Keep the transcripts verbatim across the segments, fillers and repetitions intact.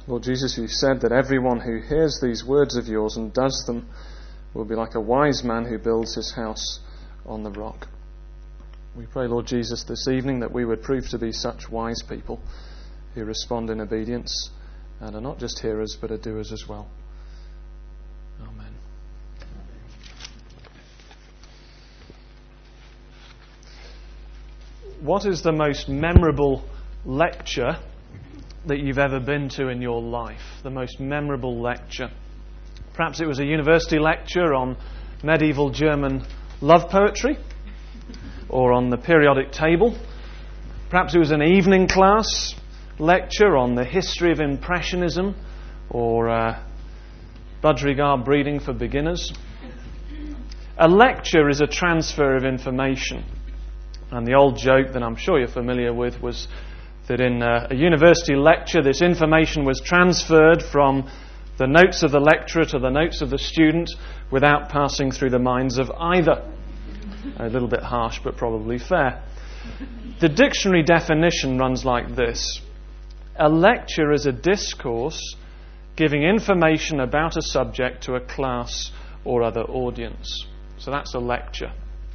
Lord Jesus, you said that everyone who hears these words of yours and does them will be like a wise man who builds his house on the rock. We pray, Lord Jesus, this evening that we would prove to be such wise people who respond in obedience and are not just hearers but are doers as well. Amen. What is the most memorable lecture that you've ever been to in your life? The most memorable lecture. Perhaps it was a university lecture on medieval German love poetry, or on the periodic table. Perhaps it was an evening class lecture on the history of Impressionism, or uh, Budgerigar breeding for beginners. A lecture is a transfer of information. And the old joke that I'm sure you're familiar with was that in a, a university lecture, this information was transferred from the notes of the lecturer to the notes of the student without passing through the minds of either. A little bit harsh, but probably fair. The dictionary definition runs like this. A lecture is a discourse giving information about a subject to a class or other audience. So that's a lecture.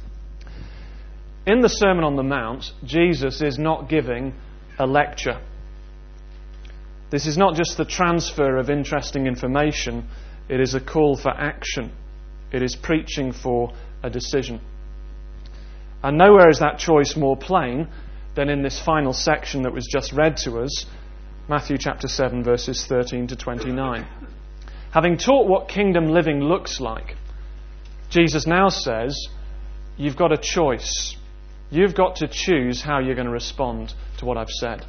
In the Sermon on the Mount, Jesus is not giving a lecture. This is not just the transfer of interesting information, it is a call for action. It is preaching for a decision. And nowhere is that choice more plain than in this final section that was just read to us, Matthew chapter seven, verses thirteen to twenty-nine. Having taught what kingdom living looks like, Jesus now says, you've got a choice. You've got to choose how you're going to respond to what I've said.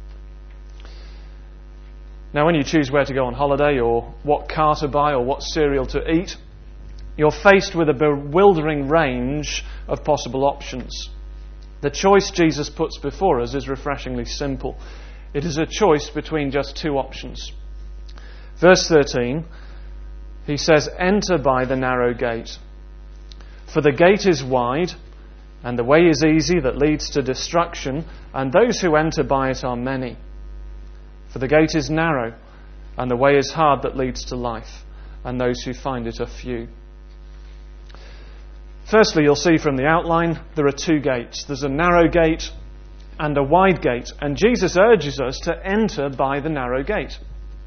Now, when you choose where to go on holiday, or what car to buy, or what cereal to eat, you're faced with a bewildering range of possible options. The choice Jesus puts before us is refreshingly simple. It is a choice between just two options. Verse thirteen, he says, enter by the narrow gate. For the gate is wide, and the way is easy that leads to destruction, and those who enter by it are many. For the gate is narrow, and the way is hard that leads to life, and those who find it are few. Firstly, you'll see from the outline, there are two gates. There's a narrow gate and a wide gate, and Jesus urges us to enter by the narrow gate.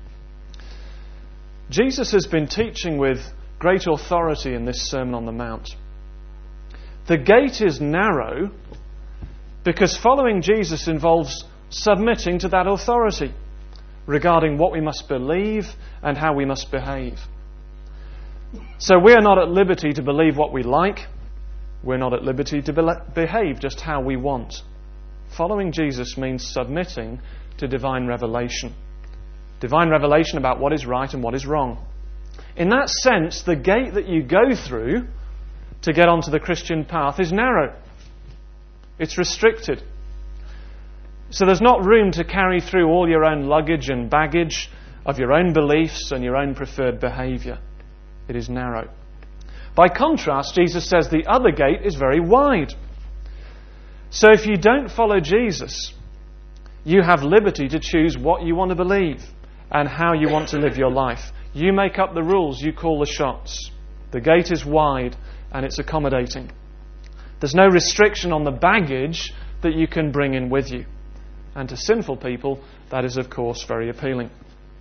Jesus has been teaching with great authority in this Sermon on the Mount. The gate is narrow because following Jesus involves submitting to that authority regarding what we must believe and how we must behave. So we are not at liberty to believe what we like. We're not at liberty to be- behave just how we want. Following Jesus means submitting to divine revelation. Divine revelation about what is right and what is wrong. In that sense, the gate that you go through to get onto the Christian path is narrow. It's restricted. So there's not room to carry through all your own luggage and baggage of your own beliefs and your own preferred behaviour. It is narrow. By contrast, Jesus says the other gate is very wide. So if you don't follow Jesus, you have liberty to choose what you want to believe and how you want to live your life. You make up the rules, you call the shots. The gate is wide and it's accommodating. There's no restriction on the baggage that you can bring in with you. And to sinful people, that is, of course, very appealing.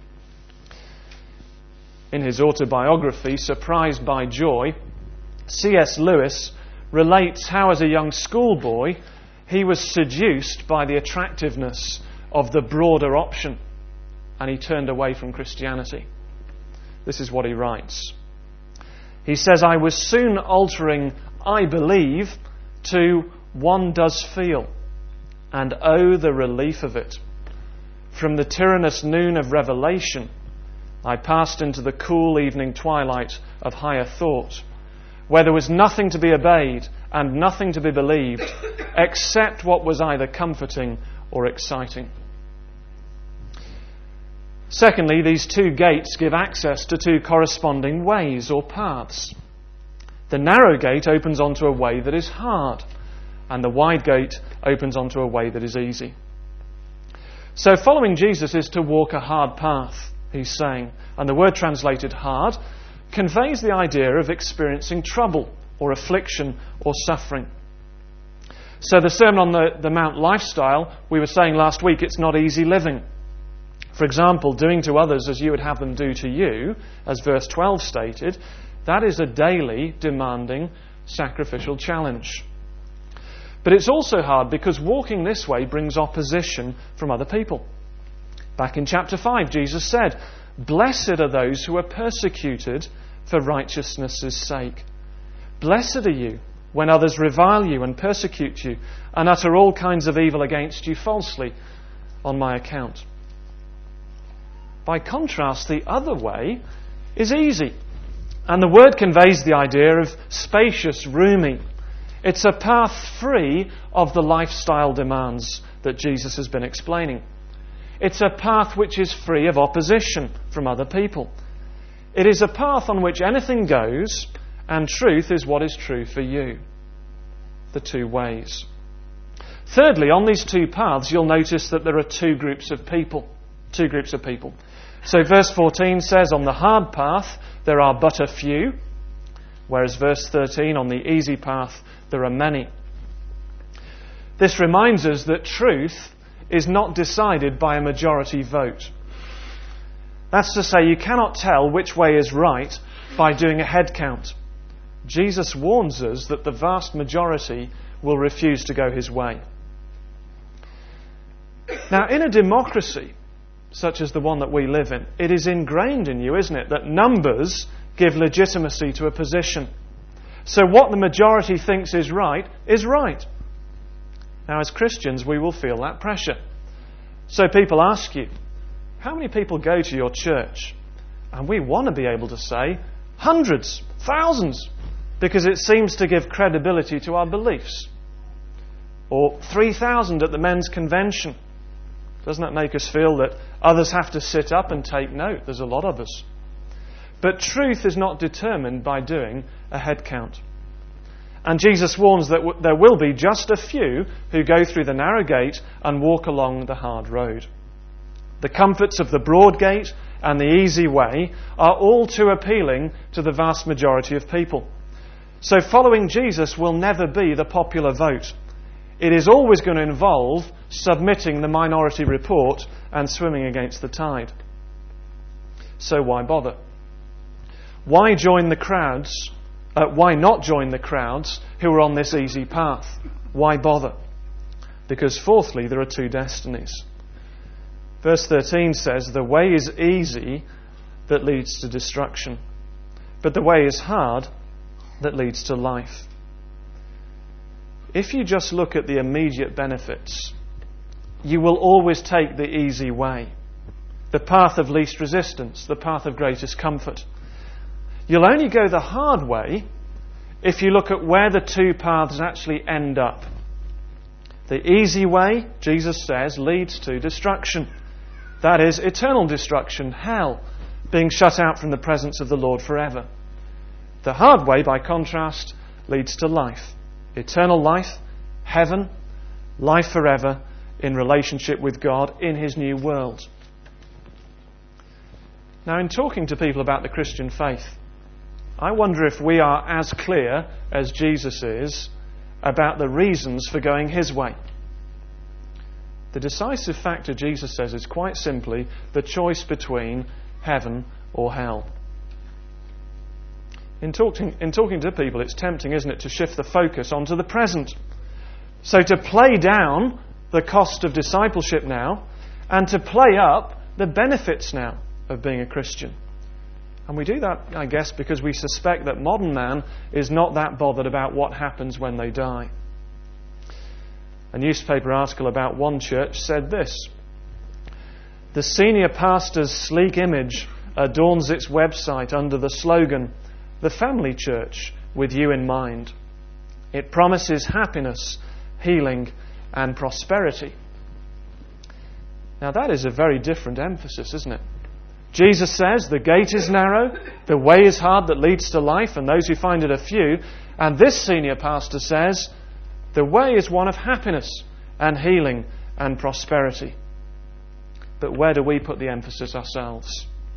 In his autobiography, Surprised by Joy, C S Lewis relates how, as a young schoolboy, he was seduced by the attractiveness of the broader option, and he turned away from Christianity. This is what he writes. He says, I was soon altering I believe to one does feel, and oh, the relief of it. From the tyrannous noon of revelation, I passed into the cool evening twilight of higher thought, where there was nothing to be obeyed and nothing to be believed, except what was either comforting or exciting. Secondly, these two gates give access to two corresponding ways or paths. The narrow gate opens onto a way that is hard, and the wide gate opens onto a way that is easy. So following Jesus is to walk a hard path, he's saying. And the word translated hard conveys the idea of experiencing trouble or affliction or suffering. So the Sermon on the, the Mount lifestyle, we were saying last week, it's not easy living. For example, doing to others as you would have them do to you, as verse twelve stated, that is a daily, demanding, sacrificial challenge. But it's also hard because walking this way brings opposition from other people. Back in chapter five, Jesus said, "Blessed are those who are persecuted for righteousness' sake. Blessed are you when others revile you and persecute you and utter all kinds of evil against you falsely on my account." By contrast, the other way is easy. And the word conveys the idea of spacious, roomy. It's a path free of the lifestyle demands that Jesus has been explaining. It's a path which is free of opposition from other people. It is a path on which anything goes, and truth is what is true for you. The two ways. Thirdly, on these two paths, you'll notice that there are two groups of people. Two groups of people. So verse fourteen says, on the hard path, there are but a few, whereas verse thirteen, on the easy path, there are many. This reminds us that truth is not decided by a majority vote. That's to say, you cannot tell which way is right by doing a head count. Jesus warns us that the vast majority will refuse to go his way. Now, in a democracy such as the one that we live in, it is ingrained in you, isn't it, that numbers give legitimacy to a position. So what the majority thinks is right, is right. Now, as Christians, we will feel that pressure. So people ask you, how many people go to your church? And we want to be able to say, hundreds, thousands, because it seems to give credibility to our beliefs. Or three thousand at the men's convention. Doesn't that make us feel that others have to sit up and take note? There's a lot of us. But truth is not determined by doing a head count. And Jesus warns that w- there will be just a few who go through the narrow gate and walk along the hard road. The comforts of the broad gate and the easy way are all too appealing to the vast majority of people. So following Jesus will never be the popular vote. It is always going to involve submitting the minority report and swimming against the tide. So why bother? Why join the crowds? Uh, why not join the crowds who are on this easy path? Why bother? Because fourthly, there are two destinies. Verse thirteen says, the way is easy that leads to destruction, but the way is hard that leads to life. If you just look at the immediate benefits, you will always take the easy way, the path of least resistance, the path of greatest comfort. You'll only go the hard way if you look at where the two paths actually end up. The easy way, Jesus says, leads to destruction. That is, eternal destruction, hell, being shut out from the presence of the Lord forever. The hard way, by contrast, leads to life. Eternal life, heaven, life forever in relationship with God in his new world. Now, in talking to people about the Christian faith, I wonder if we are as clear as Jesus is about the reasons for going his way. The decisive factor, Jesus says, is quite simply the choice between heaven or hell. In talking, in talking to people, it's tempting, isn't it, to shift the focus onto the present. So to play down the cost of discipleship now and to play up the benefits now of being a Christian. And we do that, I guess, because we suspect that modern man is not that bothered about what happens when they die. A newspaper article about one church said this: the senior pastor's sleek image adorns its website under the slogan, "The Family Church with you in mind." It promises happiness, healing, and prosperity. Now that is a very different emphasis, isn't it? Jesus says the gate is narrow, the way is hard that leads to life, and those who find it are few. And this senior pastor says the way is one of happiness and healing and prosperity. But where do we put the emphasis ourselves?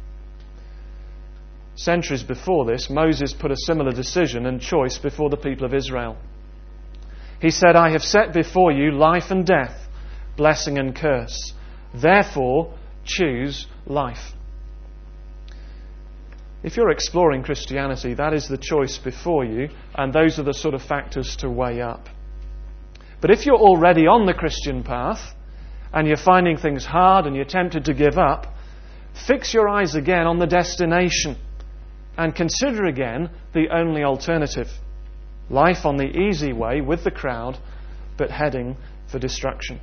Centuries before this, Moses put a similar decision and choice before the people of Israel. He said, I have set before you life and death, blessing and curse. Therefore, choose life. If you're exploring Christianity, that is the choice before you, and those are the sort of factors to weigh up. But if you're already on the Christian path, and you're finding things hard and you're tempted to give up, fix your eyes again on the destination and consider again the only alternative. Life on the easy way with the crowd, but heading for destruction.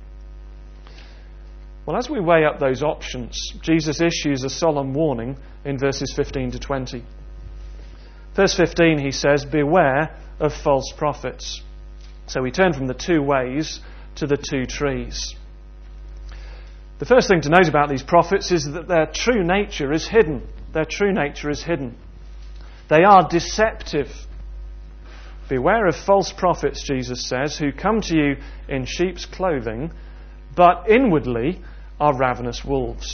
Well, as we weigh up those options, Jesus issues a solemn warning in verses fifteen to twenty. Verse fifteen, he says, beware of false prophets. So we turn from the two ways to the two trees. The first thing to note about these prophets is that their true nature is hidden. Their true nature is hidden. They are deceptive. Beware of false prophets, Jesus says, who come to you in sheep's clothing, but inwardly are ravenous wolves.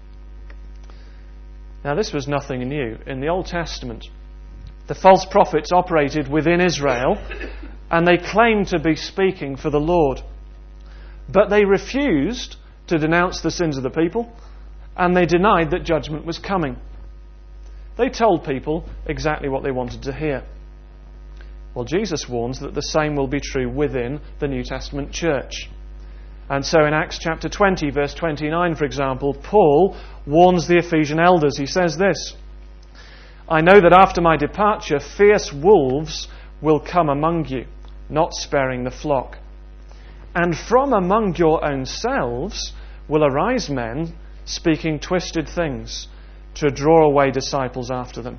Now, this was nothing new. In the Old Testament, the false prophets operated within Israel, and they claimed to be speaking for the Lord. But they refused to denounce the sins of the people, and they denied that judgment was coming. They told people exactly what they wanted to hear. Well, Jesus warns that the same will be true within the New Testament church. And so in Acts chapter twenty, verse twenty-nine, for example, Paul warns the Ephesian elders. He says this, I know that after my departure, fierce wolves will come among you, not sparing the flock. And from among your own selves will arise men speaking twisted things to draw away disciples after them.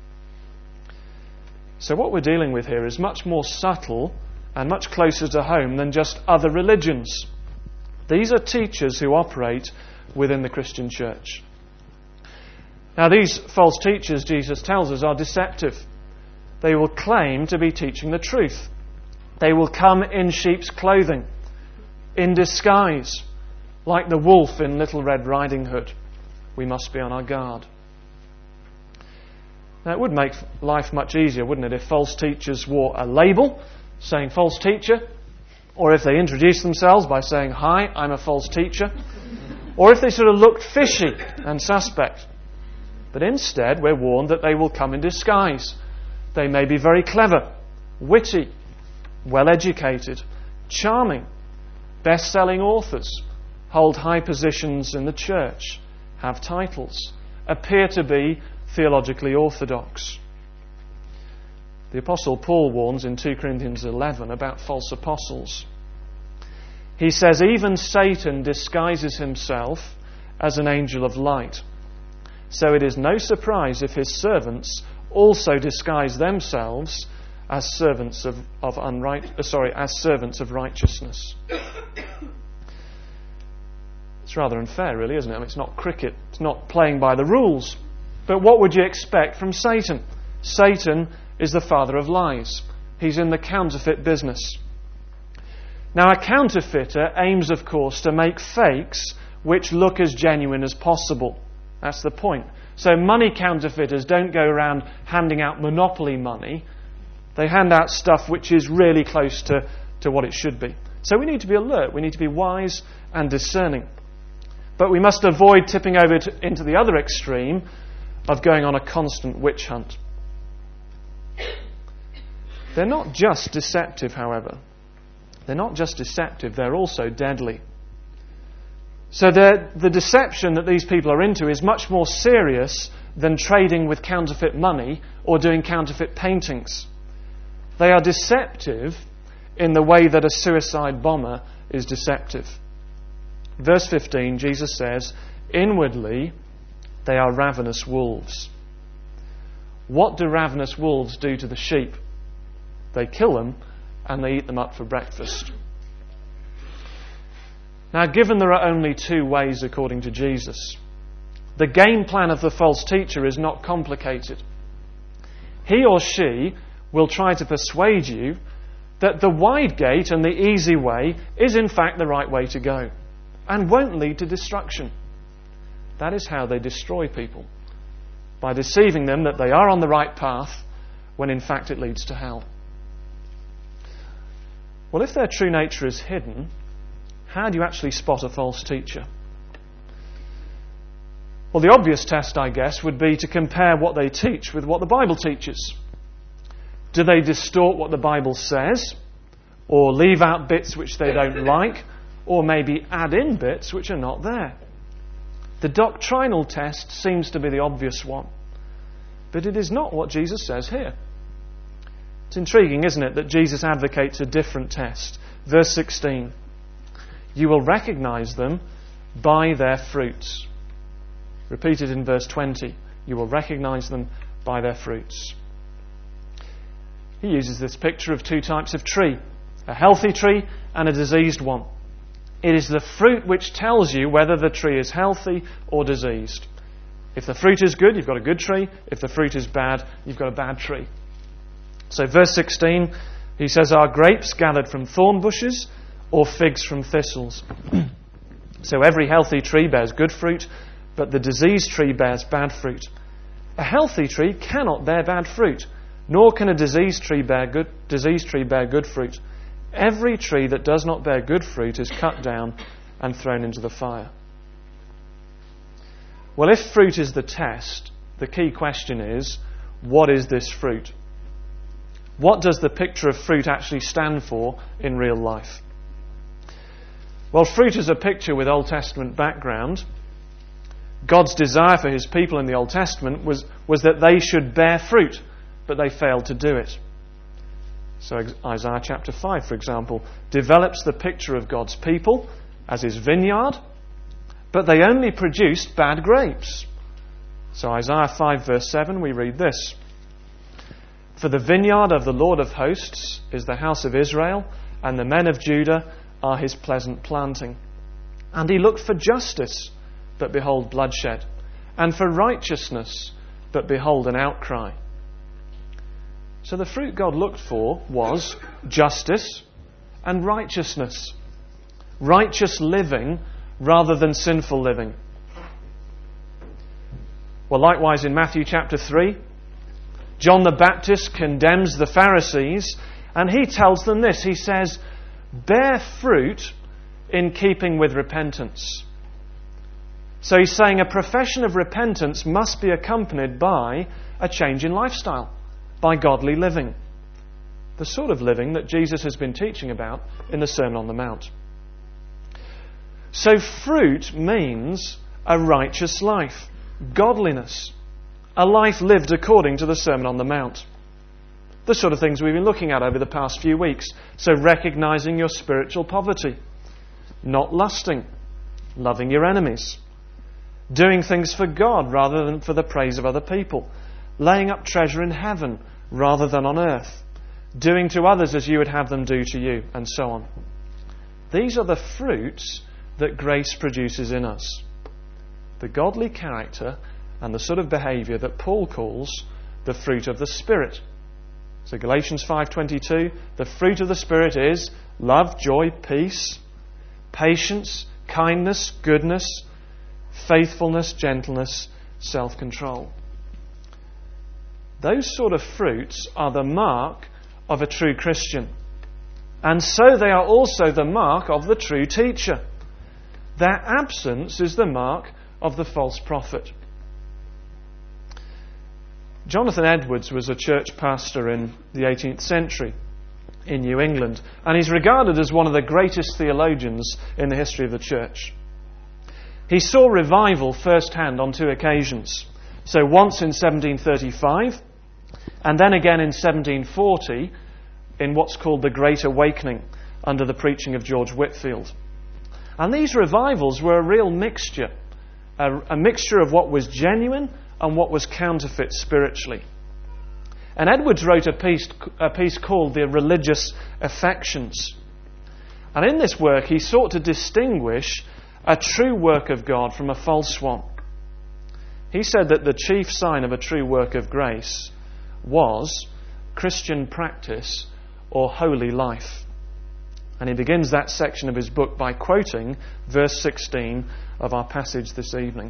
So what we're dealing with here is much more subtle and much closer to home than just other religions. These are teachers who operate within the Christian church. Now, these false teachers, Jesus tells us, are deceptive. They will claim to be teaching the truth. They will come in sheep's clothing, in disguise, like the wolf in Little Red Riding Hood. We must be on our guard. Now, it would make life much easier, wouldn't it, if false teachers wore a label saying false teacher, or if they introduced themselves by saying, hi, I'm a false teacher, or if they sort of looked fishy and suspect. But instead, we're warned that they will come in disguise. They may be very clever, witty, well-educated, charming, best-selling authors, hold high positions in the church, have titles, appear to be theologically orthodox. The Apostle Paul warns in Second Corinthians eleven about false apostles. He says, even Satan disguises himself as an angel of light. So it is no surprise if his servants also disguise themselves as servants of, of unright, uh, sorry, as servants of righteousness. It's rather unfair, really, isn't it? I mean, it's not cricket. It's not playing by the rules. But what would you expect from Satan? Satan is the father of lies. He's in the counterfeit business. Now, a counterfeiter aims, of course, to make fakes which look as genuine as possible. That's the point. So money counterfeiters don't go around handing out monopoly money. They hand out stuff which is really close to, to what it should be. So we need to be alert. We need to be wise and discerning. But we must avoid tipping over to, into the other extreme of going on a constant witch hunt. They're not just deceptive, however. They're not just deceptive, they're also deadly. So the deception that these people are into is much more serious than trading with counterfeit money or doing counterfeit paintings. They are deceptive in the way that a suicide bomber is deceptive. Verse fifteen, Jesus says, inwardly they are ravenous wolves. What do ravenous wolves do to the sheep? They kill them and they eat them up for breakfast. Now, given there are only two ways according to Jesus, the game plan of the false teacher is not complicated. He or she will try to persuade you that the wide gate and the easy way is in fact the right way to go. and won't lead to destruction. That is how they destroy people, by deceiving them that they are on the right path when in fact it leads to hell. Well, if their true nature is hidden, how do you actually spot a false teacher? Well, the obvious test, I guess, would be to compare what they teach with what the Bible teaches. Do they distort what the Bible says, or leave out bits which they don't like, or maybe add in bits which are not there? The doctrinal test seems to be the obvious one, but it is not what Jesus says here. It's intriguing, isn't it, that Jesus advocates a different test. Verse sixteen, you will recognize them by their fruits. Repeated in verse twenty, you will recognize them by their fruits. He uses this picture of two types of tree, a healthy tree and a diseased one. It is the fruit which tells you whether the tree is healthy or diseased. If the fruit is good, you've got a good tree. If the fruit is bad, you've got a bad tree. So verse sixteen, he says, are grapes gathered from thorn bushes or figs from thistles? So every healthy tree bears good fruit, but the diseased tree bears bad fruit. A healthy tree cannot bear bad fruit, nor can a diseased tree bear good, diseased tree bear good fruit. Every tree that does not bear good fruit is cut down and thrown into the fire. Well, if fruit is the test, the key question is, what is this fruit? What does the picture of fruit actually stand for in real life? Well, fruit is a picture with Old Testament background. God's desire for his people in the Old Testament was, was that they should bear fruit, but they failed to do it. So Isaiah chapter five, for example, develops the picture of God's people as his vineyard, but they only produced bad grapes. So Isaiah five verse seven, we read this. For the vineyard of the Lord of hosts is the house of Israel, and the men of Judah are his pleasant planting. And he looked for justice, but behold bloodshed, and for righteousness, but behold an outcry. So the fruit God looked for was justice and righteousness. Righteous living rather than sinful living. Well, likewise in Matthew chapter three, John the Baptist condemns the Pharisees, and he tells them this. He says, bear fruit in keeping with repentance. So he's saying a profession of repentance must be accompanied by a change in lifestyle, by godly living. The sort of living that Jesus has been teaching about in the Sermon on the Mount. So fruit means a righteous life, godliness, a life lived according to the Sermon on the Mount. The sort of things we've been looking at over the past few weeks. So recognizing your spiritual poverty, not lusting, loving your enemies, doing things for God rather than for the praise of other people, laying up treasure in heaven rather than on earth, doing to others as you would have them do to you, and so on. These are the fruits that grace produces in us. The godly character and the sort of behaviour that Paul calls the fruit of the Spirit. So Galatians five twenty-two, the fruit of the Spirit is love, joy, peace, patience, kindness, goodness, faithfulness, gentleness, self-control. Those sort of fruits are the mark of a true Christian. And so they are also the mark of the true teacher. Their absence is the mark of the false prophet. Jonathan Edwards was a church pastor in the eighteenth century in New England, and he's regarded as one of the greatest theologians in the history of the church. He saw revival firsthand on two occasions. So once in seventeen thirty-five, and then again in seventeen forty, in what's called the Great Awakening, under the preaching of George Whitefield. And these revivals were a real mixture, a, a mixture of what was genuine and what was counterfeit spiritually. And Edwards wrote a piece, a piece called The Religious Affections. And in this work he sought to distinguish a true work of God from a false one. He said that the chief sign of a true work of grace was Christian practice or holy life. And he begins that section of his book by quoting verse sixteen of our passage this evening.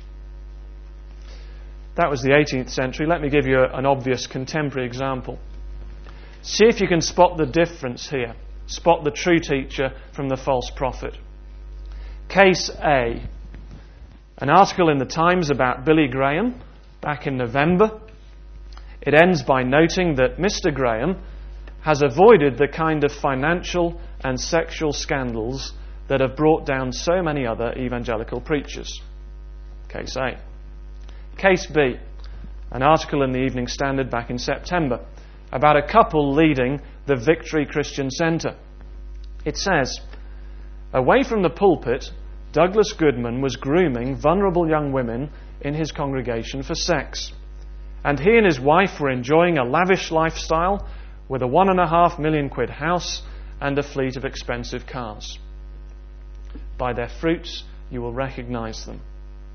That was the eighteenth century. Let me give you an obvious contemporary example. See if you can spot the difference here. Spot the true teacher from the false prophet. Case A. An article in the Times about Billy Graham back in November. It ends by noting that Mister Graham has avoided the kind of financial and sexual scandals that have brought down so many other evangelical preachers. Case A. Case B. An article in the Evening Standard back in September about a couple leading the Victory Christian Centre. It says, away from the pulpit, Douglas Goodman was grooming vulnerable young women in his congregation for sex. And he and his wife were enjoying a lavish lifestyle with a one and a half million quid house and a fleet of expensive cars. By their fruits you will recognise them.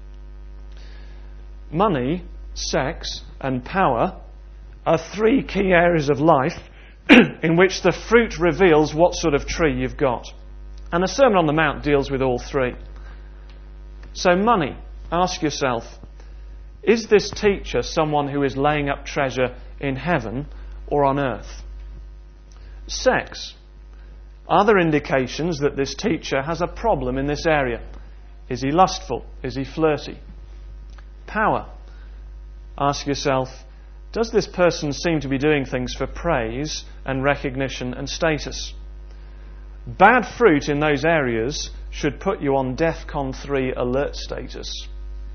Money, sex and power are three key areas of life in which the fruit reveals what sort of tree you've got. And the Sermon on the Mount deals with all three. So money, ask yourself, is this teacher someone who is laying up treasure in heaven or on earth? Sex, are there indications that this teacher has a problem in this area? Is he lustful? Is he flirty? Power, ask yourself, does this person seem to be doing things for praise and recognition and status? Bad fruit in those areas should put you on DEFCON three alert status.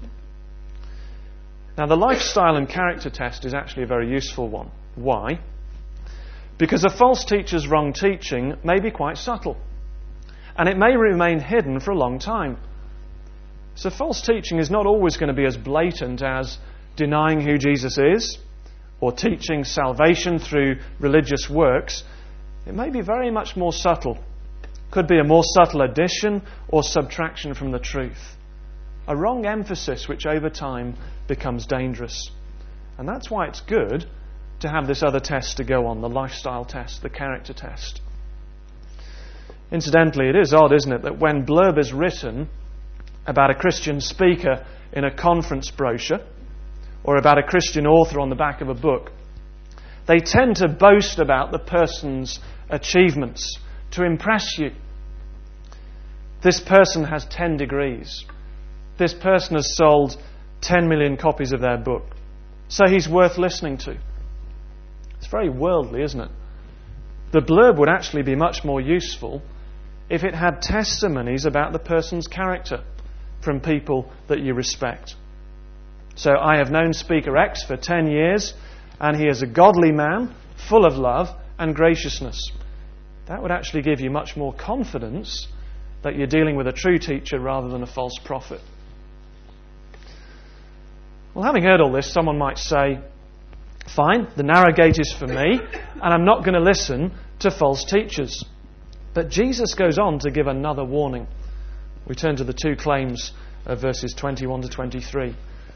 Now, the lifestyle and character test is actually a very useful one. Why? Because a false teacher's wrong teaching may be quite subtle, and it may remain hidden for a long time. So false teaching is not always going to be as blatant as denying who Jesus is, or teaching salvation through religious works. It may be very much more subtle. Could be a more subtle addition or subtraction from the truth. A wrong emphasis which over time becomes dangerous. And that's why it's good to have this other test to go on, the lifestyle test, the character test. Incidentally, it is odd, isn't it, that when blurb is written about a Christian speaker in a conference brochure or about a Christian author on the back of a book, they tend to boast about the person's achievements to impress you. This person has ten degrees. This person has sold ten million copies of their book. So he's worth listening to. It's very worldly, isn't it? The blurb would actually be much more useful if it had testimonies about the person's character from people that you respect. So, I have known Speaker X for ten years, and he is a godly man, full of love and graciousness. That would actually give you much more confidence that you're dealing with a true teacher rather than a false prophet. Well, having heard all this, someone might say, fine, the narrow gate is for me, and I'm not going to listen to false teachers. But Jesus goes on to give another warning. We turn to the two claims of verses twenty-one to twenty-three.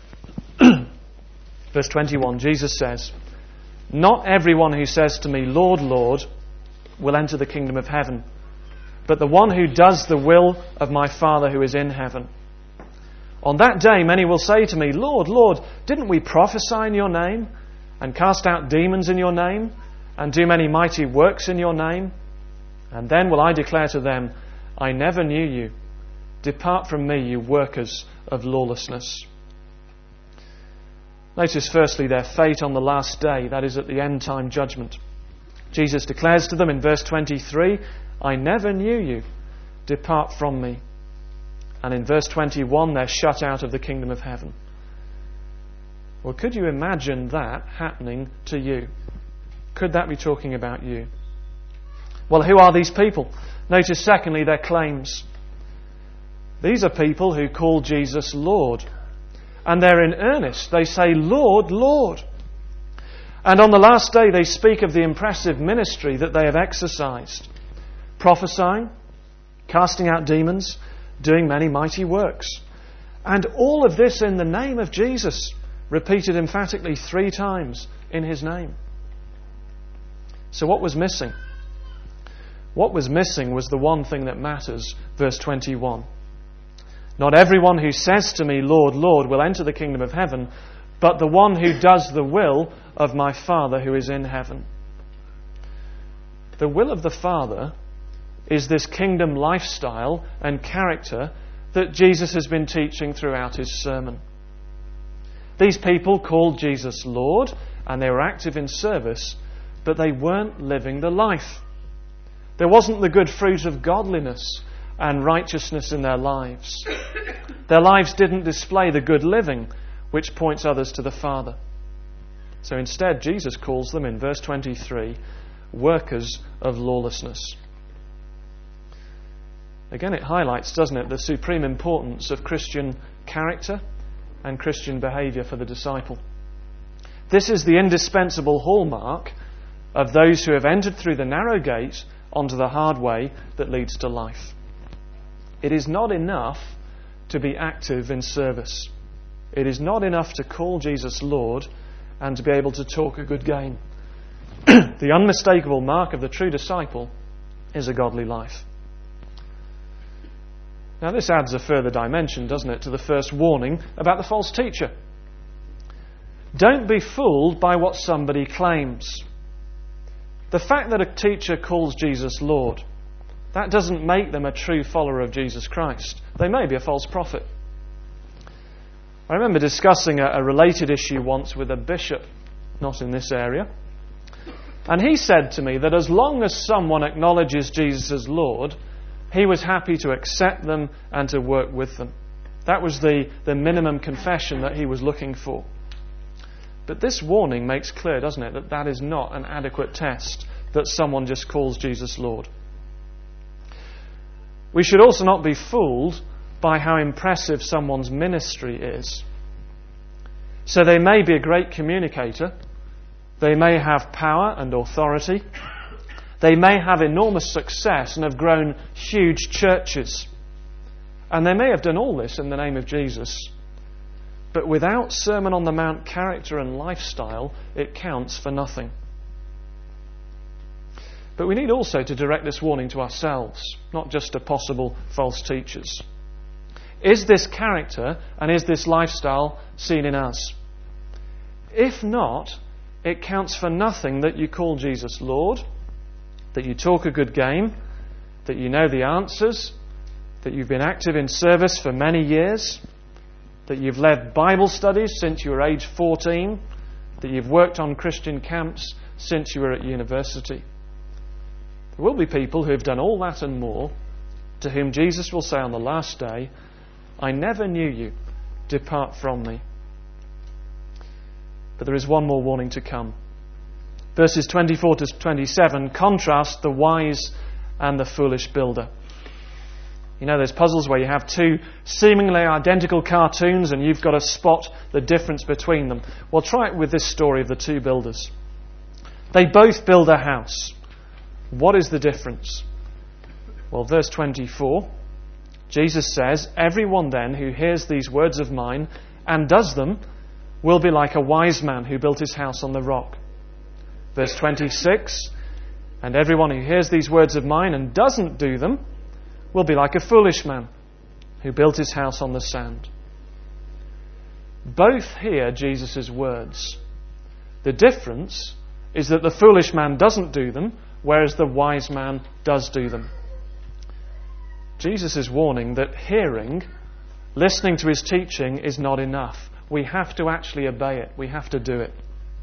Verse twenty-one, Jesus says, not everyone who says to me, Lord, Lord, will enter the kingdom of heaven, but the one who does the will of my Father who is in heaven. On that day many will say to me, Lord, Lord, didn't we prophesy in your name, and cast out demons in your name, and do many mighty works in your name? And then will I declare to them, I never knew you. Depart from me, you workers of lawlessness. Notice firstly their fate on the last day, that is at the end time judgment. Jesus declares to them in verse twenty-three, I never knew you. Depart from me. And in verse twenty-one, they're shut out of the kingdom of heaven. Well, could you imagine that happening to you? Could that be talking about you? Well, who are these people? Notice secondly their claims. These are people who call Jesus Lord. And they're in earnest. They say, Lord, Lord. And on the last day they speak of the impressive ministry that they have exercised. Prophesying, casting out demons, doing many mighty works. And all of this in the name of Jesus, repeated emphatically three times in his name. So what was missing? What was missing was the one thing that matters, verse twenty-one. Not everyone who says to me, Lord, Lord, will enter the kingdom of heaven, but the one who does the will of my Father who is in heaven. The will of the Father is this kingdom lifestyle and character that Jesus has been teaching throughout his sermon. These people called Jesus Lord, and they were active in service, but they weren't living the life. There wasn't the good fruit of godliness and righteousness in their lives. Their lives didn't display the good living which points others to the Father. So instead, Jesus calls them, in verse twenty-three, workers of lawlessness. Again, it highlights, doesn't it, the supreme importance of Christian character and Christian behaviour for the disciple. This is the indispensable hallmark of those who have entered through the narrow gate onto the hard way that leads to life. It is not enough to be active in service. It is not enough to call Jesus Lord and to be able to talk a good game. The unmistakable mark of the true disciple is a godly life. Now this adds a further dimension, doesn't it, to the first warning about the false teacher. Don't be fooled by what somebody claims. The fact that a teacher calls Jesus Lord, that doesn't make them a true follower of Jesus Christ. They may be a false prophet. I remember discussing a, a related issue once with a bishop, not in this area. And he said to me that as long as someone acknowledges Jesus as Lord, he was happy to accept them and to work with them. That was the, the minimum confession that he was looking for. But this warning makes clear, doesn't it, that that is not an adequate test, that someone just calls Jesus Lord. We should also not be fooled by how impressive someone's ministry is. So they may be a great communicator, they may have power and authority, they may have enormous success and have grown huge churches, and they may have done all this in the name of Jesus. But without Sermon on the Mount character and lifestyle, it counts for nothing. But we need also to direct this warning to ourselves, not just to possible false teachers. Is this character and is this lifestyle seen in us? If not, it counts for nothing that you call Jesus Lord, that you talk a good game, that you know the answers, that you've been active in service for many years, that you've led Bible studies since you were age fourteen, that you've worked on Christian camps since you were at university. There will be people who have done all that and more, to whom Jesus will say on the last day, I never knew you, depart from me. But there is one more warning to come. Verses twenty-four to twenty-seven contrast the wise and the foolish builder. You know those puzzles where you have two seemingly identical cartoons and you've got to spot the difference between them? Well, try it with this story of the two builders. They both build a house. What is the difference? Well, verse twenty-four, Jesus says, everyone then who hears these words of mine and does them will be like a wise man who built his house on the rock. Verse twenty-six, and everyone who hears these words of mine and doesn't do them will be like a foolish man who built his house on the sand. Both hear Jesus' words. The difference is that the foolish man doesn't do them, whereas the wise man does do them. Jesus is warning that hearing, listening to his teaching, is not enough. We have to actually obey it. We have to do it.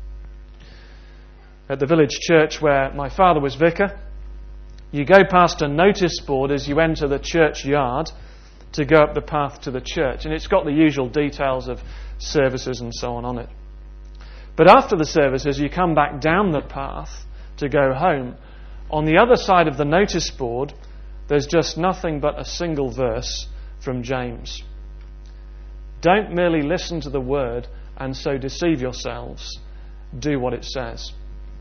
At the village church where my father was vicar, you go past a notice board as you enter the churchyard to go up the path to the church, and it's got the usual details of services and so on on it. But after the services, you come back down the path to go home. On the other side of the notice board, there's just nothing but a single verse from James. Don't merely listen to the word and so deceive yourselves. Do what it says.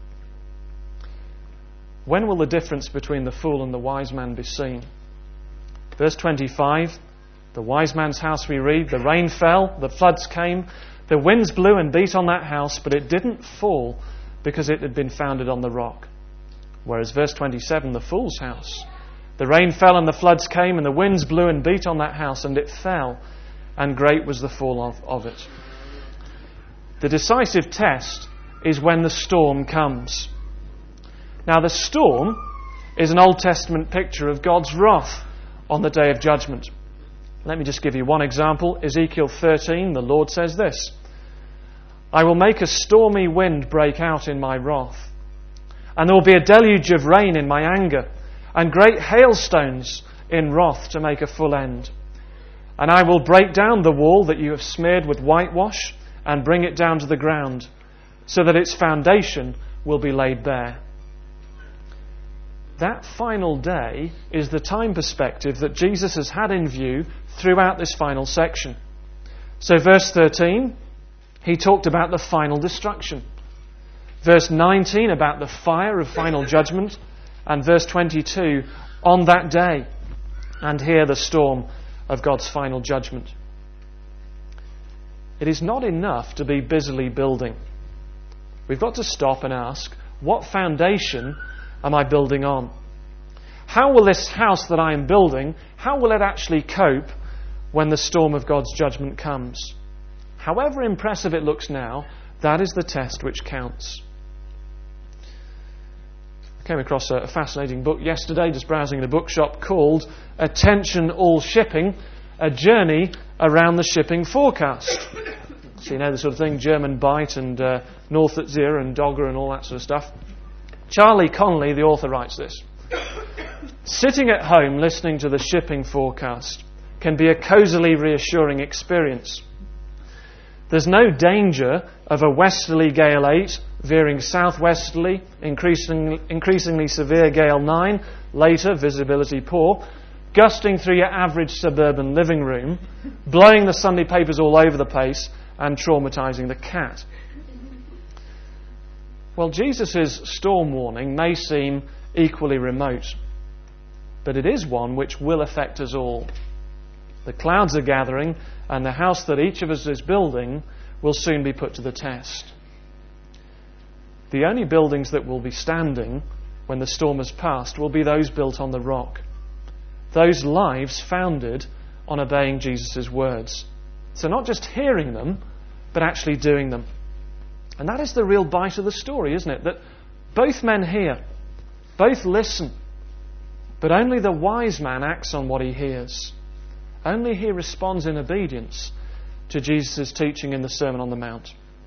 When will the difference between the fool and the wise man be seen? Verse twenty-five, the wise man's house we read, the rain fell, the floods came, the winds blew and beat on that house, but it didn't fall because it had been founded on the rock. Whereas verse twenty-seven, the fool's house. The rain fell and the floods came and the winds blew and beat on that house and it fell, and great was the fall of, of it. The decisive test is when the storm comes. Now the storm is an Old Testament picture of God's wrath on the day of judgment. Let me just give you one example. Ezekiel thirteen, the Lord says this: I will make a stormy wind break out in my wrath, and there will be a deluge of rain in my anger, and great hailstones in wrath to make a full end. And I will break down the wall that you have smeared with whitewash, and bring it down to the ground, so that its foundation will be laid bare. That final day is the time perspective that Jesus has had in view throughout this final section. So verse thirteen, he talked about the final destruction. Verse nineteen about the fire of final judgment. And verse twenty-two, on that day. And here the storm of God's final judgment. It is not enough to be busily building. We've got to stop and ask, what foundation am I building on? How will this house that I am building, how will it actually cope when the storm of God's judgment comes? However impressive it looks now, that is the test which counts. I came across a fascinating book yesterday, just browsing in a bookshop, called Attention All Shipping, a journey around the shipping forecast. So you know the sort of thing, German Bight and uh, North at Zero and Dogger and all that sort of stuff. Charlie Connolly, the author, writes this: sitting at home listening to the shipping forecast can be a cosily reassuring experience. There's no danger of a westerly gale eight veering southwesterly, increasingly, increasingly severe gale nine, later visibility poor, gusting through your average suburban living room, blowing the Sunday papers all over the place and traumatising the cat. Well, Jesus' storm warning may seem equally remote, but it is one which will affect us all. The clouds are gathering, and the house that each of us is building will soon be put to the test. The only buildings that will be standing when the storm has passed will be those built on the rock. Those lives founded on obeying Jesus' words. So not just hearing them, but actually doing them. And that is the real bite of the story, isn't it? That both men hear, both listen, but only the wise man acts on what he hears. Only he responds in obedience to Jesus' teaching in the Sermon on the Mount.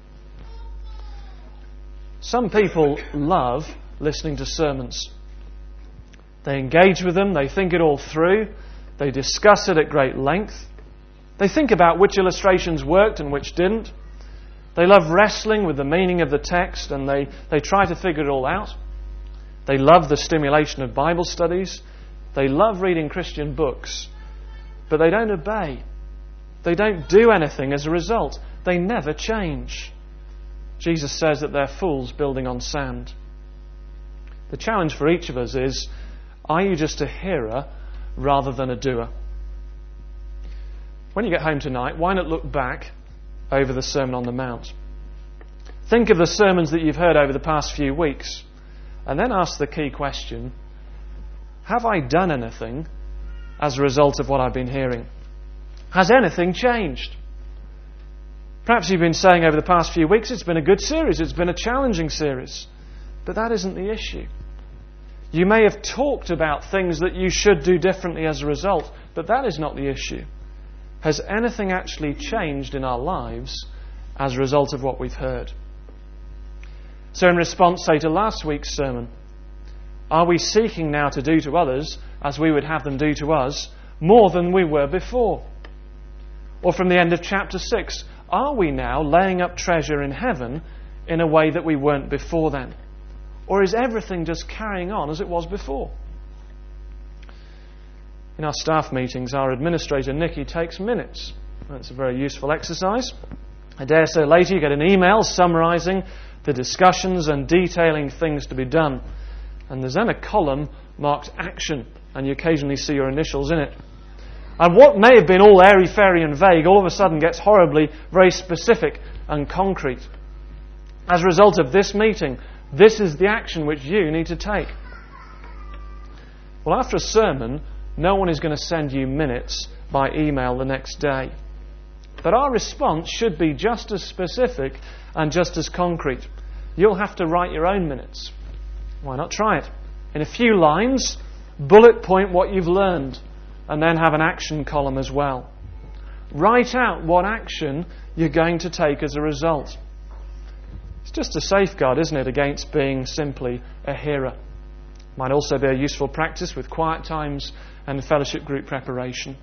Some people love listening to sermons. They engage with them, they think it all through, they discuss it at great length. They think about which illustrations worked and which didn't. They love wrestling with the meaning of the text, and they, they try to figure it all out. They love the stimulation of Bible studies. They love reading Christian books. But they don't obey. They don't do anything as a result. They never change. Jesus says that they're fools building on sand. The challenge for each of us is, are you just a hearer rather than a doer? When you get home tonight, why not look back over the Sermon on the Mount? Think of the sermons that you've heard over the past few weeks, and then ask the key question: have I done anything as a result of what I've been hearing? Has anything changed? Perhaps you've been saying over the past few weeks, it's been a good series, it's been a challenging series. But that isn't the issue. You may have talked about things that you should do differently as a result, but that is not the issue. Has anything actually changed in our lives as a result of what we've heard? So in response, say, to last week's sermon, are we seeking now to do to others as we would have them do to us more than we were before? Or from the end of chapter six, are we now laying up treasure in heaven in a way that we weren't before then? Or is everything just carrying on as it was before? In our staff meetings, our administrator, Nikki, takes minutes. That's a very useful exercise. I dare say later you get an email summarising the discussions and detailing things to be done. And there's then a column marked action, and you occasionally see your initials in it. And what may have been all airy-fairy and vague all of a sudden gets horribly very specific and concrete. As a result of this meeting, this is the action which you need to take. Well, after a sermon, no one is going to send you minutes by email the next day. But our response should be just as specific and just as concrete. You'll have to write your own minutes. Why not try it? In a few lines, bullet point what you've learned, and then have an action column as well. Write out what action you're going to take as a result. It's just a safeguard, isn't it, against being simply a hearer. Might also be a useful practice with quiet times and fellowship group preparation.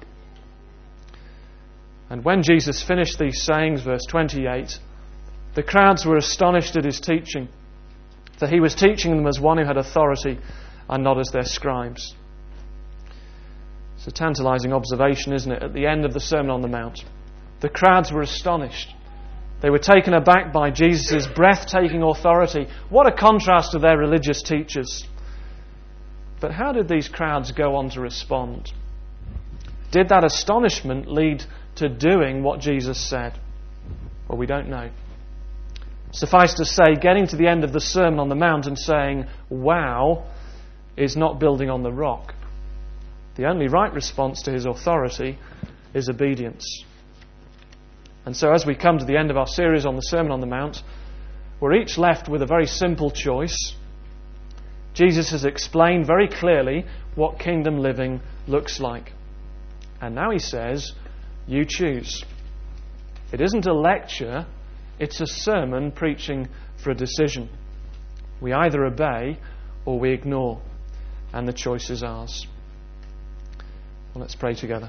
And when Jesus finished these sayings, verse twenty-eight, the crowds were astonished at his teaching, for he was teaching them as one who had authority and not as their scribes. It's a tantalizing observation, isn't it? At the end of the Sermon on the Mount, the crowds were astonished. They were taken aback by Jesus' breathtaking authority. What a contrast to their religious teachers. But how did these crowds go on to respond? Did that astonishment lead to doing what Jesus said? Well, we don't know. Suffice to say, getting to the end of the Sermon on the Mount and saying, wow, is not building on the rock. The only right response to his authority is obedience. And so as we come to the end of our series on the Sermon on the Mount, we're each left with a very simple choice. Jesus has explained very clearly what kingdom living looks like. And now he says, you choose. It isn't a lecture, it's a sermon preaching for a decision. We either obey or we ignore, and the choice is ours. Well, let's pray together.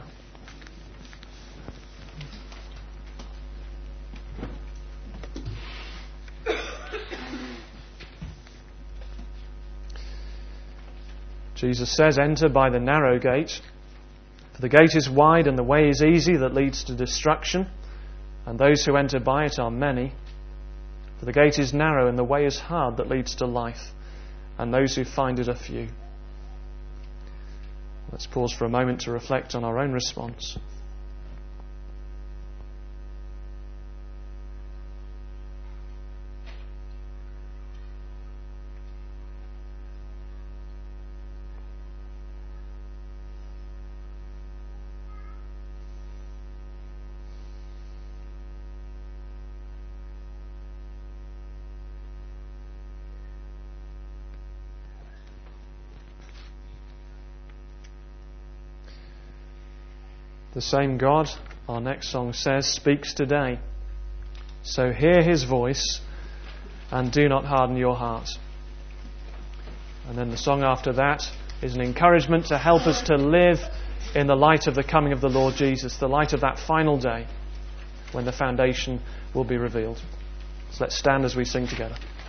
Jesus says, enter by the narrow gate, for the gate is wide and the way is easy that leads to destruction, and those who enter by it are many. For the gate is narrow and the way is hard that leads to life, and those who find it are few. Let's pause for a moment to reflect on our own response. The same God, our next song says, speaks today. So hear his voice and do not harden your heart. And then the song after that is an encouragement to help us to live in the light of the coming of the Lord Jesus, the light of that final day when the foundation will be revealed. So let's stand as we sing together.